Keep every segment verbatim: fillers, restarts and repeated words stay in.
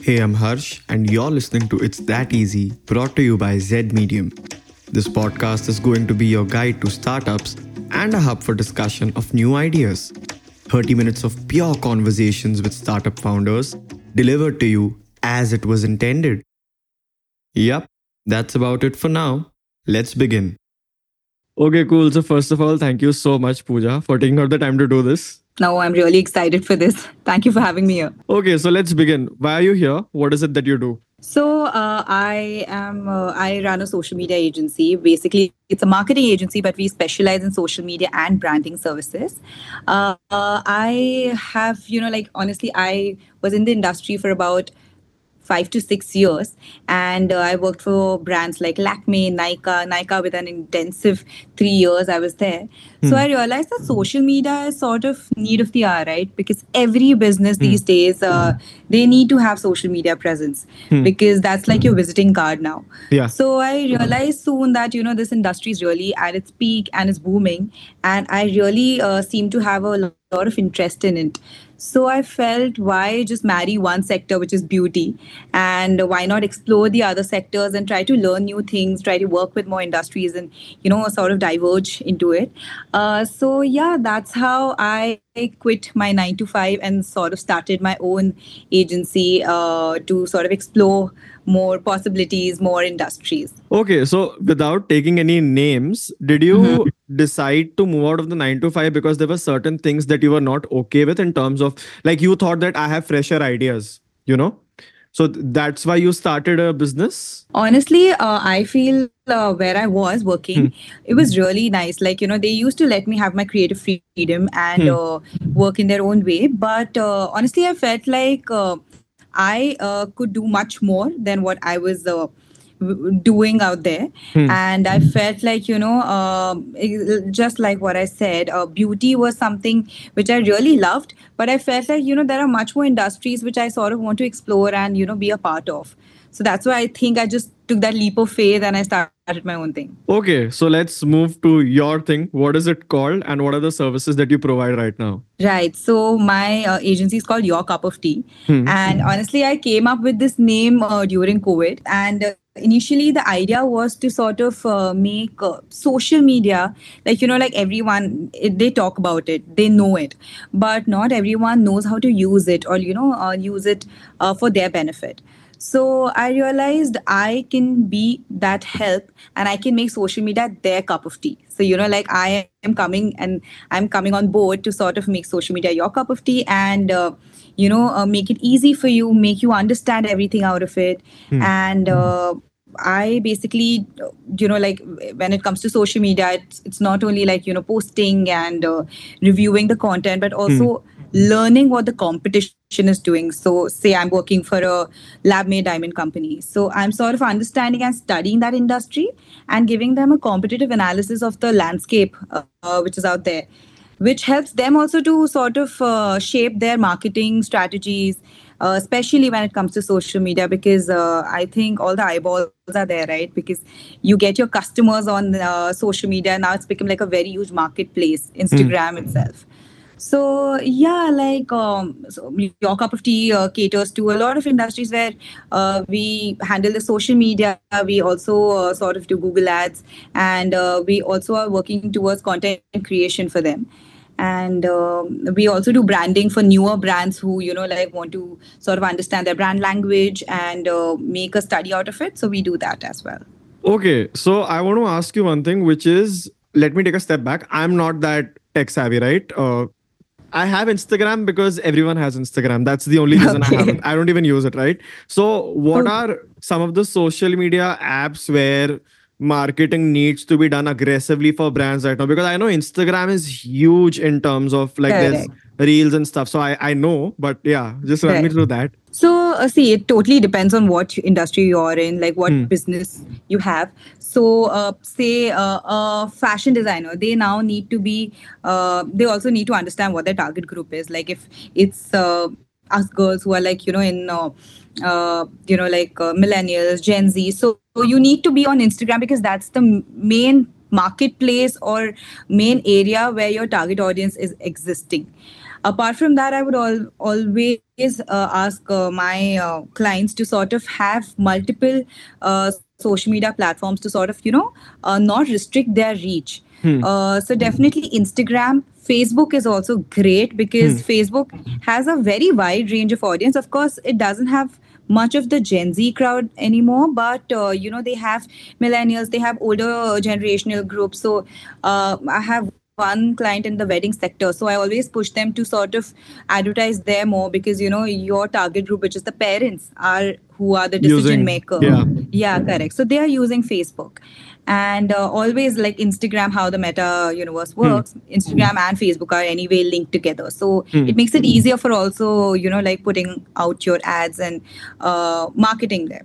Hey, I'm Harsh, and you're listening to It's That Easy, brought to you by Z Medium. This podcast is going to be your guide to startups and a hub for discussion of new ideas. thirty minutes of pure conversations with startup founders delivered to you as it was intended. Yep, that's about it for now. Let's begin. Okay, cool. So, first of all, thank you so much, Pooja, for taking out the time to do this. No, I'm really excited for this. Thank you for having me here. Okay, so let's begin. Why are you here? What is it that you do? So, uh, I am uh, I run a social media agency. Basically, it's a marketing agency, but we specialize in social media and branding services. Uh, uh, I have, you know, like honestly, I was in the industry for about five to six years. And uh, I worked for brands like Lakme, Nykaa, Nykaa with an intensive three years I was there. Hmm. So I realized that social media is sort of need of the hour, right? Because every business hmm. these days, uh, they need to have social media presence hmm. because that's like your visiting card now. Yeah. So I realized soon that, you know, this industry is really at its peak and is booming. And I really uh, seem to have a lot of interest in it. So I felt, why just marry one sector, which is beauty, and why not explore the other sectors and try to learn new things, try to work with more industries and, you know, sort of diverge into it. Uh, so yeah, that's how I quit my nine to five and sort of started my own agency uh, to sort of explore more possibilities, more industries. Okay, so without taking any names, did you mm-hmm. decide to move out of the nine to five because there were certain things that you were not okay with in terms of, like, you thought that I have fresher ideas, you know? So th- that's why you started a business? Honestly, uh, I feel uh, where I was working, hmm. it was really nice. Like, you know, they used to let me have my creative freedom and hmm. uh, work in their own way. But uh, honestly, I felt like uh, I uh, could do much more than what I was uh, doing out there. Hmm. And I felt like, you know, uh, just like what I said, uh, beauty was something which I really loved. But I felt like, you know, there are much more industries which I sort of want to explore and, you know, be a part of. So that's why I think I just took that leap of faith and I started my own thing. Okay, so let's move to your thing. What is it called and what are the services that you provide right now? Right. So my uh, agency is called Your Cup of Tea. Hmm. And honestly, I came up with this name uh, during COVID. And uh, initially, the idea was to sort of uh, make uh, social media, like, you know, like everyone, it, they talk about it, they know it. But not everyone knows how to use it or, you know, uh, use it uh, for their benefit. So I realized I can be that help and I can make social media their cup of tea. So, you know, like I am coming and I'm coming on board to sort of make social media your cup of tea and, uh, you know, uh, make it easy for you, make you understand everything out of it. Hmm. And uh, I basically, you know, like when it comes to social media, it's, it's not only like, you know, posting and uh, reviewing the content, but also hmm. learning what the competition is doing. So say I'm working for a lab made diamond company. So I'm sort of understanding and studying that industry and giving them a competitive analysis of the landscape uh, which is out there, which helps them also to sort of uh, shape their marketing strategies, uh, especially when it comes to social media, because uh, I think all the eyeballs are there, right? Because you get your customers on uh, social media. Now it's become like a very huge marketplace, Instagram mm. itself. So yeah, like um, so Your Cup of Tea uh, caters to a lot of industries where uh, we handle the social media. We also uh, sort of do Google Ads, and uh, we also are working towards content creation for them. And um, we also do branding for newer brands who, you know, like want to sort of understand their brand language and uh, make a study out of it. So we do that as well. Okay, so I want to ask you one thing, which is, let me take a step back. I'm not that tech savvy, right? Uh, I have Instagram because everyone has Instagram. That's the only reason okay. I have it. I don't even use it, right? So what okay. are some of the social media apps where marketing needs to be done aggressively for brands right now? Because I know Instagram is huge in terms of like Correct. There's reels and stuff. So I, I know, but yeah, just run Correct. Me through that. So uh, see, it totally depends on what industry you're in, like what hmm. business you have. So uh, say uh, a fashion designer, they now need to be, uh, they also need to understand what their target group is. Like if it's uh, us girls who are like, you know, in, uh, uh, you know, like uh, millennials, Gen Z. So you need to be on Instagram because that's the main marketplace or main area where your target audience is existing. Apart from that, I would al- always uh, ask uh, my uh, clients to sort of have multiple uh, social media platforms to sort of, you know, uh, not restrict their reach. Hmm. Uh, so definitely Instagram, Facebook is also great Hmm. because Facebook has a very wide range of audience. Of course, it doesn't have much of the Gen Z crowd anymore, but uh, you know they have millennials, they have older generational groups. So uh, I have one client in the wedding sector, so I always push them to sort of advertise there more because you know your target group, which is the parents, are who are the decision Using. maker. Yeah. Yeah, correct. So they are using Facebook and uh, always like Instagram, how the meta universe Hmm. works. Instagram and Facebook are anyway linked together, so Hmm. it makes it easier for also you know like putting out your ads and uh, marketing them.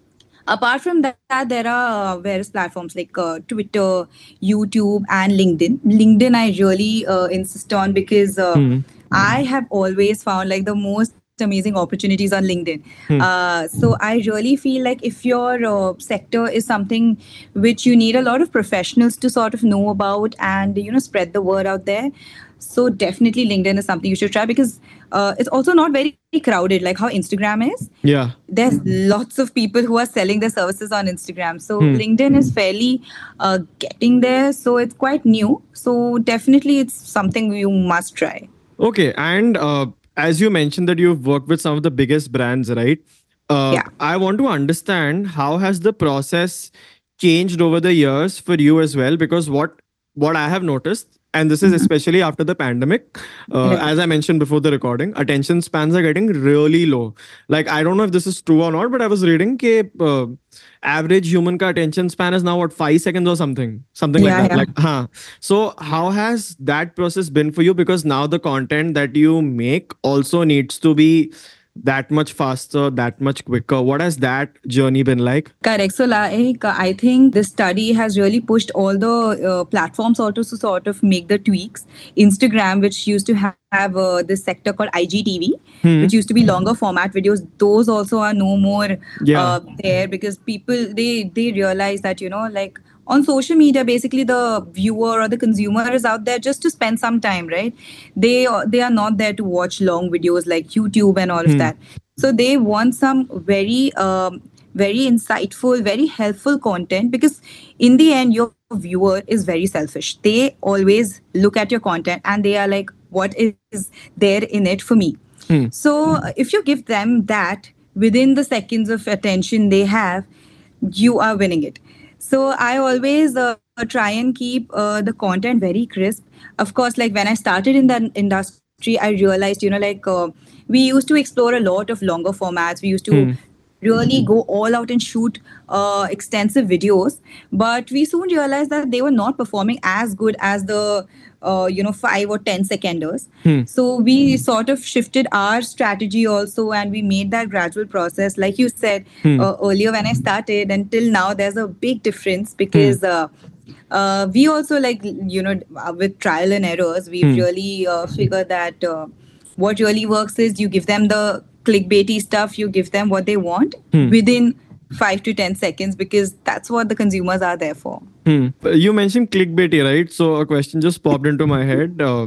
Apart from that, there are uh, various platforms like uh, Twitter, YouTube, and LinkedIn. LinkedIn, I really uh, insist on because uh, Hmm. I have always found like the most amazing opportunities on LinkedIn. Hmm. Uh, so I really feel like if your uh, sector is something which you need a lot of professionals to sort of know about and you know spread the word out there, so definitely LinkedIn is something you should try because uh, it's also not very crowded like how Instagram is. Yeah. There's lots of people who are selling their services on Instagram. So Hmm. LinkedIn is fairly uh, getting there. So it's quite new. So definitely it's something you must try. Okay. And uh, as you mentioned that you've worked with some of the biggest brands, right? Uh, Yeah. I want to understand how has the process changed over the years for you as well? Because what what I have noticed, and this is especially after the pandemic, uh, Right. as I mentioned before the recording, attention spans are getting really low. Like I don't know if this is true or not, but I was reading that uh, average human ka attention span is now what five seconds or something, something like Yeah, that. yeah. Like, huh. So how has that process been for you? Because now the content that you make also needs to be that much faster, that much quicker. What has that journey been like? Correct. So, like, uh, I think this study has really pushed all the uh, platforms also to sort of make the tweaks. Instagram, which used to have uh, this sector called I G T V, which Hmm. used to be longer format videos, those also are no more Yeah. uh, there because people they they realize that you know like on social media basically the viewer or the consumer is out there just to spend some time, right? They they are not there to watch long videos like YouTube and all of Hmm. that. So they want some very um, very insightful, very helpful content because in the end your viewer is very selfish. They always look at your content and they are like, what is there in it for me? Hmm. So uh, if you give them that within the seconds of attention they have, you are winning it. So I always uh, try and keep uh, the content very crisp. Of course, like when I started in that industry, I realized, you know, like uh, we used to explore a lot of longer formats. We used to Hmm. really go all out and shoot uh, extensive videos, but we soon realized that they were not performing as good as the uh, you know five or ten seconders. Hmm. So we sort of shifted our strategy also and we made that gradual process like you said Hmm. uh, earlier when I started until now. There's a big difference Hmm. because uh, uh, we also like you know with trial and errors we've Hmm. really uh, figured that uh, what really works is you give them the clickbaity stuff, you give them what they want Hmm. within five to ten seconds because that's what the consumers are there for. Hmm. You mentioned clickbaity, right? So a question just popped into my head. Uh,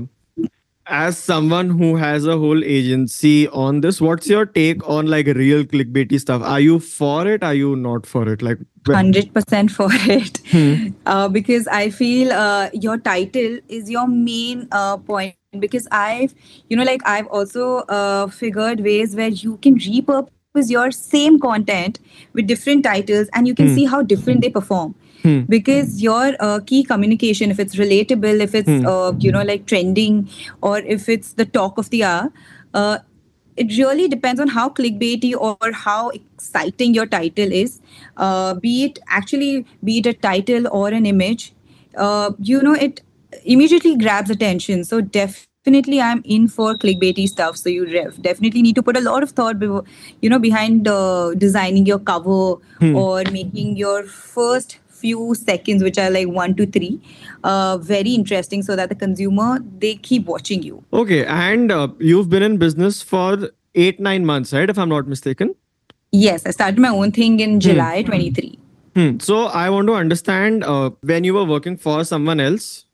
as someone who has a whole agency on this, what's your take on like real clickbaity stuff? Are you for it? Are you not for it? Like, one hundred percent for it. hmm. Uh, because I feel uh, your title is your main uh, point because I've you know like I've also uh, figured ways where you can repurpose your same content with different titles and you can see Hmm. how different they perform Hmm. because your uh, key communication, if it's relatable, if it's Hmm. uh, you know like trending, or if it's the talk of the hour, uh, it really depends on how clickbaity or how exciting your title is. Uh, be it actually be it a title or an image, uh, you know it immediately grabs attention. So definitely I'm in for clickbaity stuff. So you ref- definitely need to put a lot of thought before, you know behind uh, designing your cover Hmm. or making your first few seconds, which are like one to three, uh, very interesting so that the consumer they keep watching you. Okay. And uh, you've been in business for eight, nine months, right? If I'm not mistaken. Yes, I started my own thing in Hmm. July twenty-three. Hmm. So I want to understand uh, when you were working for someone else,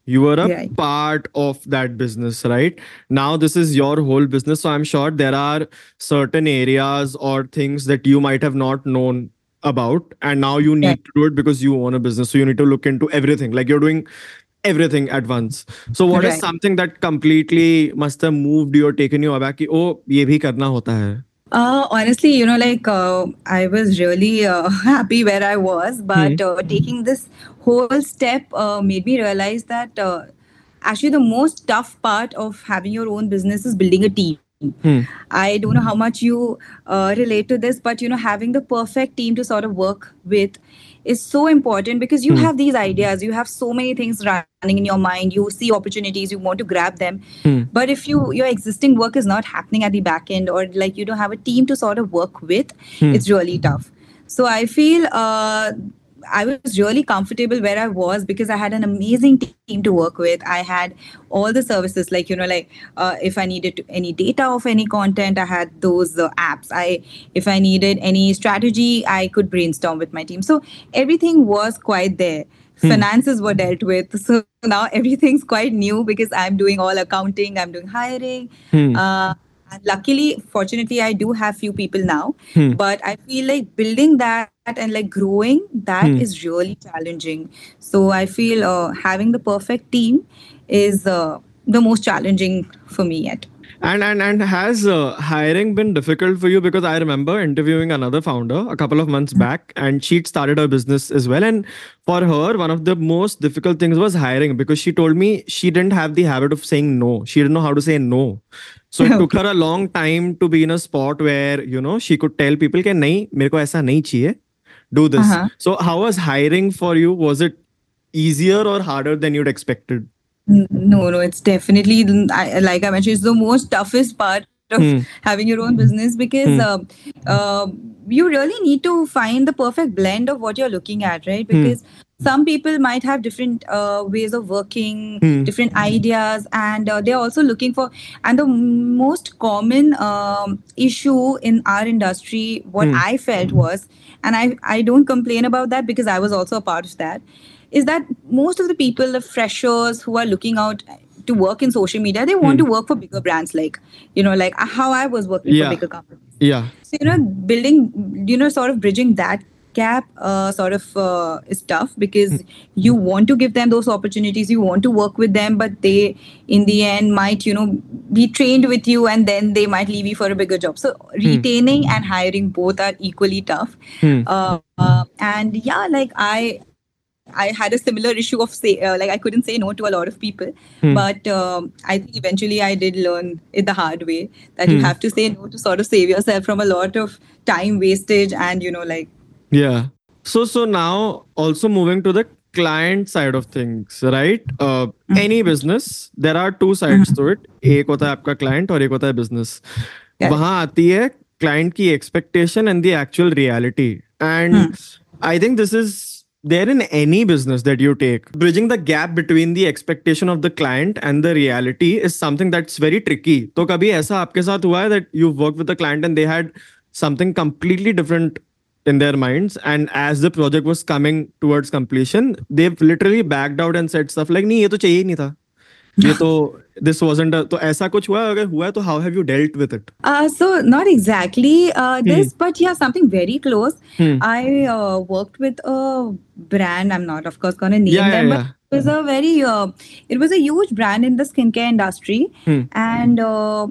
You were a Right. part of that business, right? Now this is your whole business. So I'm sure there are certain areas or things that you might have not known about. And now you Right. need to do it because you own a business. So you need to look into everything. Like you're doing everything at once. So what is Right. something that completely must have moved you or taken you aback? Ki, oh, ye bhi karna hota hai. Uh, honestly, you know, like uh, I was really uh, happy where I was, Hmm. but uh, taking this whole step uh, made me realize that uh, actually the most tough part of having your own business is building a team. Hmm. I don't know how much you uh, relate to this, but you know, having the perfect team to sort of work with is so important because you Hmm. have these ideas, you have so many things running in your mind, you see opportunities, you want to grab them. Hmm. But if you your existing work is not happening at the back end, or like you don't have a team to sort of work with, Hmm. it's really tough. So I feel uh, I was really comfortable where I was because I had an amazing team to work with. I had all the services, like you know, like uh, if I needed to, any data of any content, I had those uh, apps. I If I needed any strategy, I could brainstorm with my team. So everything was quite there. Hmm. Finances were dealt with. So now everything's quite new because I'm doing all accounting, I'm doing hiring. Hmm. Uh, and luckily, fortunately, I do have few people now, Hmm. but I feel like building that and like growing that Hmm. is really challenging. So I feel uh, having the perfect team is uh, the most challenging for me yet. And and and has uh, hiring been difficult for you? Because I remember interviewing another founder a couple of months back, and she'd started her business as well. And for her, one of the most difficult things was hiring because she told me she didn't have the habit of saying no. She didn't know how to say no. So it took her Okay. a long time to be in a spot where you know she could tell people कि नहीं मेरे को ऐसा नहीं चाहिए. Do this. Uh-huh. So how was hiring for you? Was it easier or harder than you'd expected? N- No, no, it's definitely I, like I mentioned, it's the most toughest part of Hmm. having your own business because Hmm. uh, uh, you really need to find the perfect blend of what you're looking at, right? Hmm. Because some people might have different uh, ways of working, Hmm. different ideas, and uh, they're also looking for. And the most common um, issue in our industry, what Hmm. I felt was, and I I don't complain about that because I was also a part of that, is that most of the people, the freshers who are looking out to work in social media, they want Hmm. to work for bigger brands, like you know, like how I was working for Yeah. bigger companies. Yeah. So you know, building, you know, sort of bridging that gap, uh, sort of uh, is tough because you want to give them those opportunities, you want to work with them, but they, in the end, might you know be trained with you, and then they might leave you for a bigger job. So Hmm. retaining and hiring both are equally tough. Hmm. Uh, uh, and yeah, like I I had a similar issue of say uh, like I couldn't say no to a lot of people, Hmm. but um, I think eventually I did learn it the hard way that you Hmm. have to say no to sort of save yourself from a lot of time wastage and you know like Yeah. So so now also moving to the client side of things, right? Uh, any business, there are two sides to it. एक होता है आपका client और एक होता है business. correct. वहाँ आती है client की expectation and the actual reality. And Hmm. I think this is there in any business that you take. Bridging the gap between the expectation of the client and the reality is something that's very tricky. तो कभी ऐसा आपके साथ हुआ है that you've worked with a client and they had something completely different in their minds, and as the project was coming towards completion they've literally backed out and said stuff like नहीं ये तो चाहिए ही नहीं था, ये तो this wasn't a, तो ऐसा कुछ हुआ है? अगर हुआ है तो how have you dealt with it? Uh, so not exactly uh, Hmm. this, but yeah, something very close. Hmm. I uh, worked with a brand. I'm not, of course, gonna name Yeah, yeah, them, but yeah. it was a very, uh, it was a huge brand in the skincare industry, Hmm. and uh,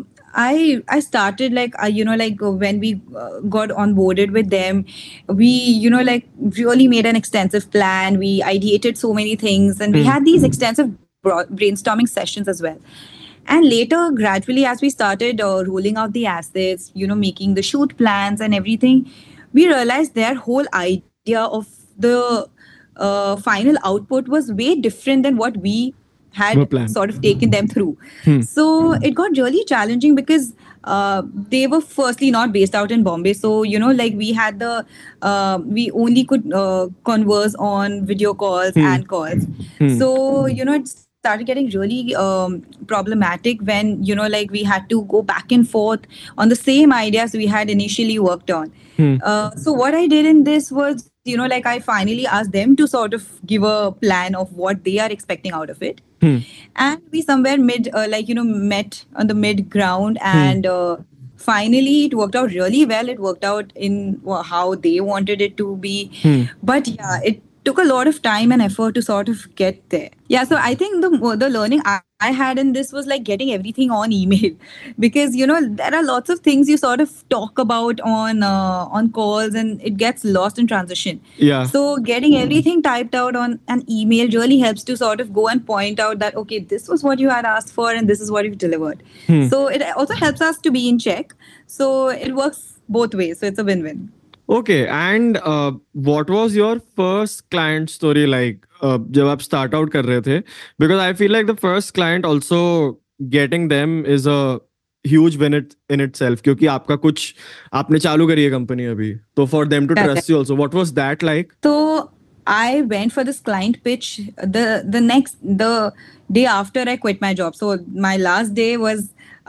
I I started like uh, you know like uh, when we uh, got onboarded with them, we you know like really made an extensive plan. We ideated so many things, and we Hmm. had these extensive bro- brainstorming sessions as well. And later, gradually, as we started uh, rolling out the assets, you know, making the shoot plans and everything, we realized their whole idea of the uh, final output was way different than what we Were had planned. sort of taken them through. Hmm. So it got really challenging because uh, they were firstly not based out in Bombay. So, you know, like we had the, uh, we only could uh, converse on video calls Hmm. and calls. Hmm. So, you know, it started getting really um, problematic when, you know, like we had to go back and forth on the same ideas we had initially worked on. Hmm. Uh, so what I did in this was, you know, like I finally asked them to sort of give a plan of what they are expecting out of it. Hmm. And we somewhere mid, uh, like, you know, met on the mid ground. And uh, finally, it worked out really well. It worked out in uh, how they wanted it to be. Hmm. But yeah, it took a lot of time and effort to sort of get there. Yeah, so I think the the learning I, I had in this was like getting everything on email, because you know there are lots of things you sort of talk about on uh, on calls, and it gets lost in transition. Yeah. So getting everything typed out on an email really helps to sort of go and point out that okay, this was what you had asked for and this is what you've delivered. Hmm. So it also helps us to be in check. So it works both ways. So it's a win-win. Okay, and uh, what was your first client story like uh, जब आप start out कर रहे थे? Because I feel like the first client also getting them is a huge win it, in itself, क्योंकि आपका कुछ आपने चालू करी है कंपनी अभी, तो for them to Correct. trust you also, what was that like? So I went for this client pitch the the next the day after I quit my job. So my last day was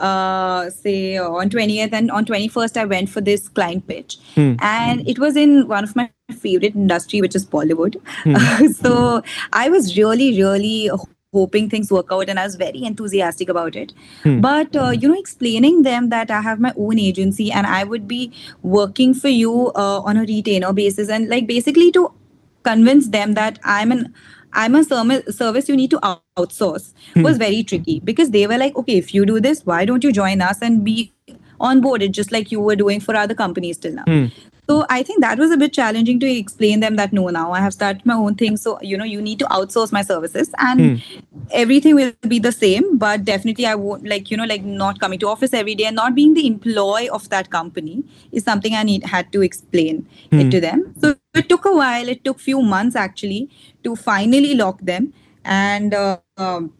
uh say on twentieth, and on twenty-first I went for this client pitch. Hmm. And it was in one of my favorite industry, which is Bollywood. Hmm. So I was really really hoping things work out, and I was very enthusiastic about it. Hmm. But uh, you know, explaining them that I have my own agency and I would be working for you uh, on a retainer basis, and like basically to convince them that I'm an I'm a serm- service you need to out- outsource Hmm. was very tricky, because they were like, okay, if you do this, why don't you join us and be onboarded just like you were doing for other companies till now? Hmm. So I think that was a bit challenging to explain them that no, now I have started my own thing. So, you know, you need to outsource my services, and Hmm. everything will be the same. But definitely I won't, like, you know, like not coming to office every day and not being the employee of that company is something I need had to explain Hmm. it to them. So it took a while. It took few months actually to finally lock them. And uh, um,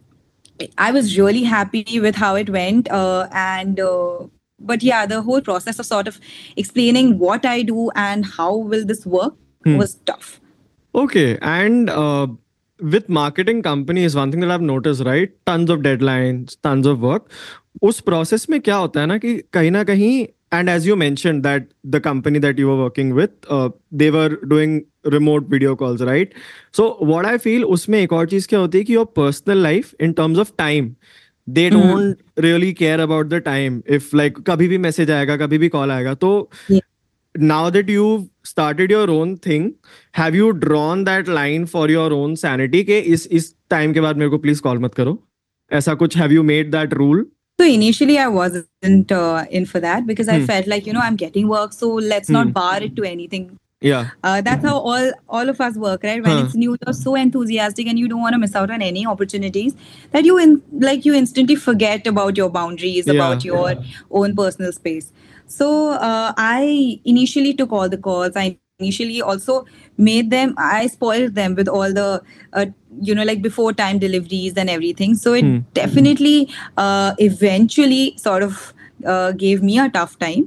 I was really happy with how it went. Uh, and uh, but yeah, the whole process of sort of explaining what I do and how will this work Hmm. was tough. Okay, and uh, with marketing companies, one thing that I've noticed, right? Tons of deadlines, tons of work. उस process में क्या होता है ना कि कहीं ना कहीं, and as you mentioned that the company that you were working with, uh, they were doing remote video calls, right? So what I feel उसमें एक और चीज क्या होती है कि your personal life in terms of time, they Mhm. don't really care about the time. If like कभी भी message आएगा, कभी भी call आएगा, तो Yeah. now that you've started your own thing, have you drawn that line for your own sanity के इस इस time के बाद मेरे को please call मत करो, ऐसा कुछ? Have you made that rule? So initially I wasn't uh, in for that, because I Hmm. felt like, you know, I'm getting work, so let's Hmm. not bar it to anything. Yeah. Uh, that's how all all of us work, right? When Huh. it's new, you're so enthusiastic and you don't want to miss out on any opportunities that you in, like you instantly forget about your boundaries, Yeah. about your own personal space. So uh, I initially took all the calls. I initially also made them. I spoiled them with all the uh, you know like before time deliveries and everything. So it Hmm. definitely uh, eventually sort of uh, gave me a tough time.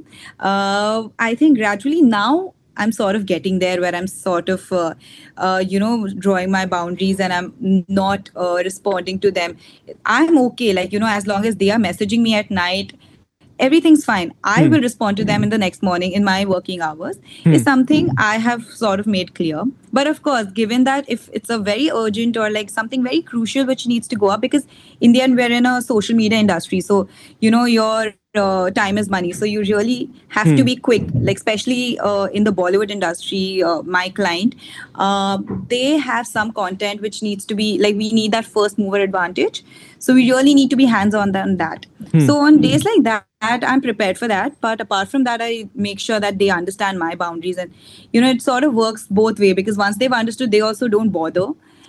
Uh, I think gradually now I'm sort of getting there, where I'm sort of, uh, uh, you know, drawing my boundaries and I'm not uh, responding to them. I'm okay, like, you know, as long as they are messaging me at night, everything's fine. I Hmm. will respond to them in the next morning in my working hours, Hmm. is something I have sort of made clear. But of course, given that if it's a very urgent or like something very crucial which needs to go up, because in the end, we're in a social media industry. So, you know, your uh, time is money. So you really have Hmm. to be quick, like especially uh, in the Bollywood industry, uh, my client, uh, they have some content which needs to be like, we need that first mover advantage. So we really need to be hands on on that. Hmm. So on days like that, I'm prepared for that. But apart from that, I make sure that they understand my boundaries. And, you know, it sort of works both way, because once they've understood, they also don't bother.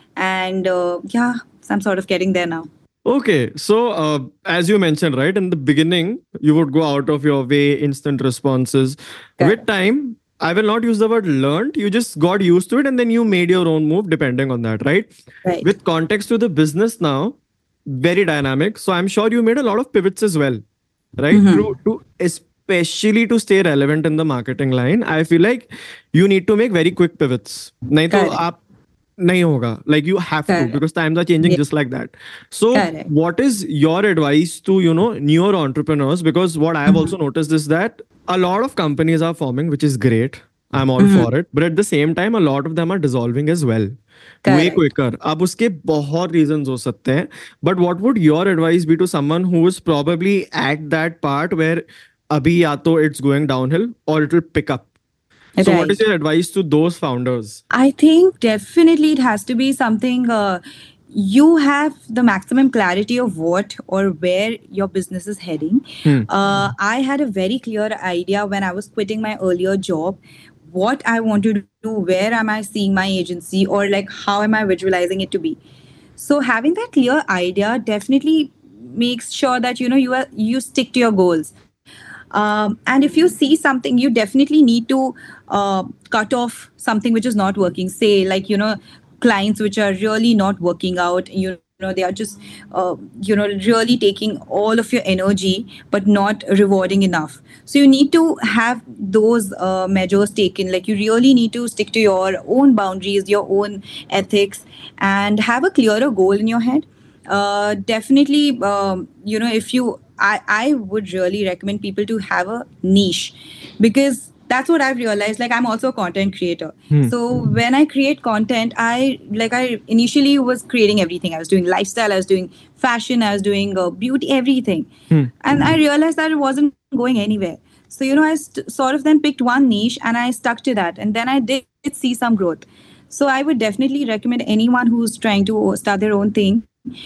And uh, yeah, so I'm sort of getting there now. Okay, so uh, as you mentioned, right, in the beginning, you would go out of your way, instant responses. Correct. With time, I will not use the word learned, you just got used to it and then you made your own move depending on that, right? Right. With context to the business now, very dynamic. So I'm sure you made a lot of pivots as well, right? Mhm. To, to especially to stay relevant in the marketing line, I feel like you need to make very quick pivots. नहीं तो Correct. आप नहीं होगा, like you have to, Correct. because times are changing Yeah. just like that. So Correct. what is your advice to, you know, newer entrepreneurs? Because what I have also noticed is that a lot of companies are forming, which is great. I'm all Mhm. for it. But at the same time, a lot of them are dissolving as well. Way Correct. quicker. अब उसके बहुत reasons हो सकते हैं. But what would your advice be to someone who is probably at that part where अभी या तो it's going downhill or it will pick up? So what is Right. your advice to those founders? I think definitely it has to be something uh, you have the maximum clarity of what or where your business is heading. Hmm. Uh, I had a very clear idea when I was quitting my earlier job what I want to do, where am I seeing my agency, or like how am I visualizing it to be. So having that clear idea definitely makes sure that you know you are you stick to your goals. Um, and if you see something, you definitely need to uh, cut off something which is not working. Say, like, you know, clients which are really not working out, you know, they are just, uh, you know, really taking all of your energy, but not rewarding enough. So you need to have those uh, measures taken. Like, you really need to stick to your own boundaries, your own ethics, and have a clearer goal in your head. Uh, definitely, um, you know, if you I, I would really recommend people to have a niche, because that's what I've realized. Like, I'm also a content creator. Hmm. So when I create content, I like I initially was creating everything. I was doing lifestyle, I was doing fashion, I was doing uh, beauty, everything. Hmm. And I realized that it wasn't going anywhere. So, you know, I st- sort of then picked one niche and I stuck to that. And then I did see some growth. So I would definitely recommend anyone who's trying to start their own thing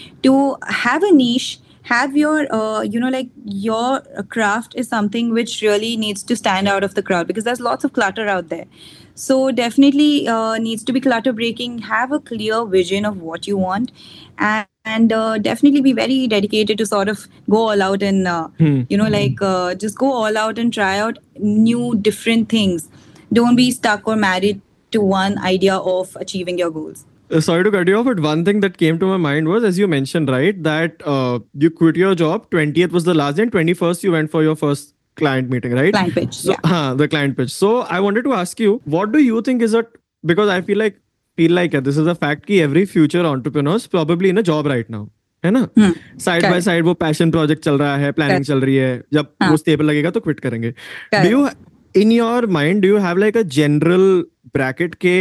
to have a niche, have your uh, you know like your craft is something which really needs to stand out of the crowd, because there's lots of clutter out there. So definitely uh, needs to be clutter breaking, have a clear vision of what you want, and uh, definitely be very dedicated to sort of go all out and uh, Hmm. you know like uh, just go all out and try out new different things. Don't be stuck or married to one idea of achieving your goals. Uh, sorry to cut you off, but one thing that came to my mind was, as you mentioned, right, that uh, you quit your job. twentieth was the last day, and twenty-first you went for your first client meeting, right? Client pitch, So, yeah. huh, the client pitch. So, I wanted to ask you, what do you think is it? Because I feel like, feel like uh, this is a fact कि every future entrepreneur is probably in a job right now. है ना? Hmm. Side by Correct. Side वो passion project चल रहा है, planning चल रही है, जब हाँ. वो स्टेबल लगेगा तो क्विट करेंगे. Do Correct. You in your mind do you have like a general bracket के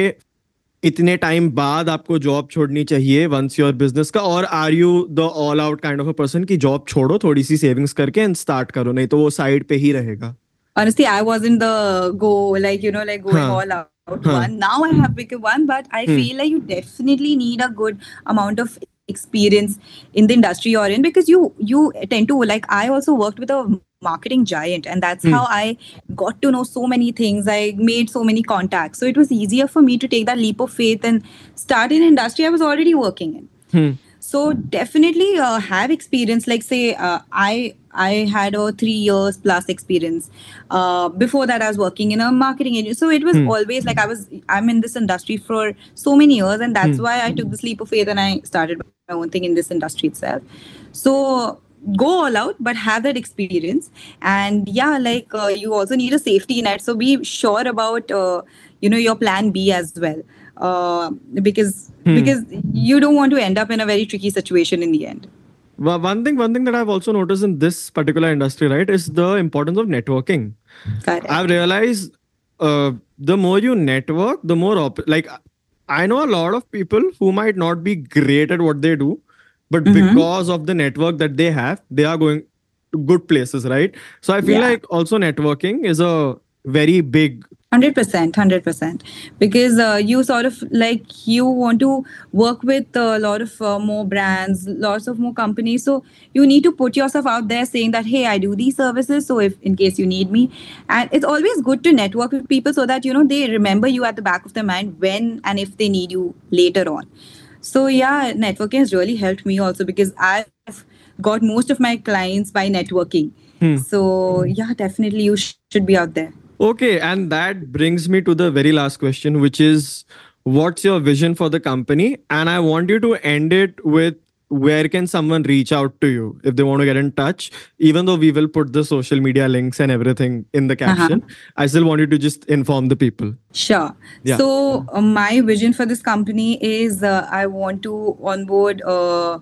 इतने टाइम बाद आपको जॉब छोड़नी चाहिए वंस योर बिजनेस का, और are you the all out kind of a person की जॉब छोड़ो, थोड़ी सी सेविंग्स करके एंड स्टार्ट करो, नहीं तो वो साइड पे ही रहेगा? Honestly, I wasn't the go, like, you know, like going हाँ. all out हाँ. one. Now I have become one, but I Hmm. feel like you definitely need a good amount of experience in the industry you're in, because you you tend to, like, I also worked with a marketing giant, and that's Hmm. how I got to know so many things. I made so many contacts, so it was easier for me to take that leap of faith and start in an industry I was already working in. Hmm. So definitely uh, have experience. Like, say, uh, I I had a three years plus experience. Uh, before that, I was working in a marketing agency. So it was Hmm. always like I was I'm in this industry for so many years, and that's Hmm. why I took this leap of faith and I started my own thing in this industry itself. So go all out, but have that experience. And yeah, like uh, you also need a safety net. So be sure about uh, you know your plan B as well, uh, because Hmm. because you don't want to end up in a very tricky situation in the end. Well, one thing, one thing that I've also noticed in this particular industry, right, is the importance of networking. Correct. I've realized uh, the more you network, the more op- like I know a lot of people who might not be great at what they do, but Mhm. because of the network that they have, they are going to good places, right? So I feel Yeah. like also networking is a very big. one hundred percent, one hundred percent. Because uh, you sort of like you want to work with a lot of uh, more brands, lots of more companies. So you need to put yourself out there saying that, hey, I do these services. So if in case you need me, and it's always good to network with people so that, you know, they remember you at the back of their mind when and if they need you later on. So yeah, networking has really helped me also, because I've got most of my clients by networking. Hmm. So yeah, definitely you sh- should be out there. Okay, and that brings me to the very last question, which is, what's your vision for the company? And I want you to end it with, where can someone reach out to you if they want to get in touch? Even though we will put the social media links and everything in the caption, Uh-huh. I still want you to just inform the people. Sure. Yeah. So uh, my vision for this company is uh, I want to onboard uh,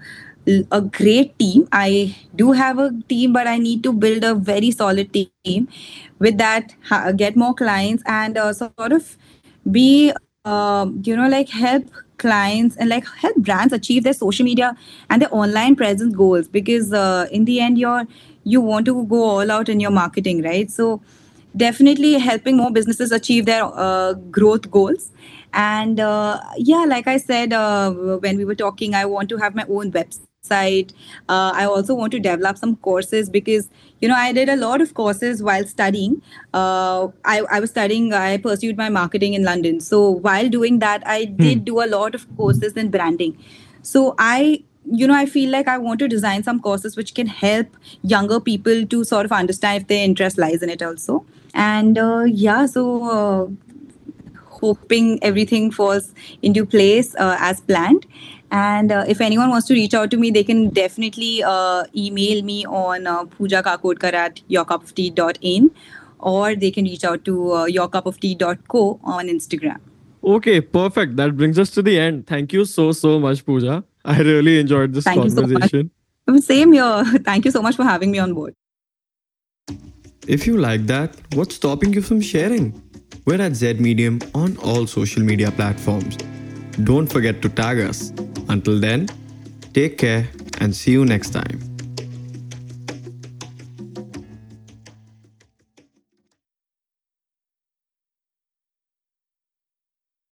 a great team. I do have a team, but I need to build a very solid team. With that, ha- get more clients and uh, sort of be, uh, you know, like help clients and like help brands achieve their social media and their online presence goals. Because uh, in the end, you're you want to go all out in your marketing, right? So definitely helping more businesses achieve their uh, growth goals. And uh, yeah, like I said, uh, when we were talking, I want to have my own website. uh, I also want to develop some courses, because you know I did a lot of courses while studying. uh, I, I was studying, I pursued my marketing in London. So while doing that, I Hmm. did do a lot of courses in branding. So I you know I feel like I want to design some courses which can help younger people to sort of understand if their interest lies in it also. And uh, yeah, so uh, hoping everything falls into place uh, as planned. And uh, if anyone wants to reach out to me, they can definitely uh, email me on uh, pooja kakodkar at yourcupoftea dot in, or they can reach out to uh, yourcupoftea dot co on Instagram. Okay, perfect. That brings us to the end. Thank you so, so much, Pooja. I really enjoyed this Thank you so much. conversation. Same here. Thank you so much for having me on board. If you like that, what's stopping you from sharing? We're at Z Medium on all social media platforms. Don't forget to tag us. Until then, take care and see you next time.